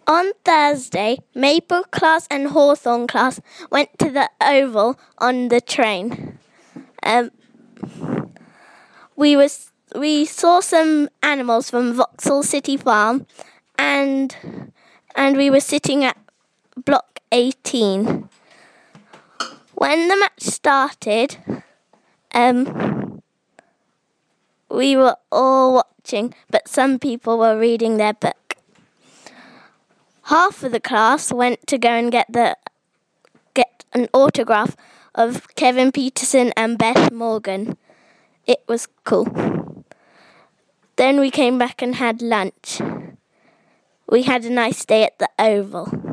On Thursday, Maple class and Hawthorn class went to the Oval on the train. We saw some animals from Vauxhall City Farm, and we were sitting at block 18. When the match started, we were all watching, but some people were reading their book. Half of the class went to go and get an autograph of Kevin Peterson and Beth Morgan. It was cool. Then we came back and had lunch. We had a nice day at the Oval.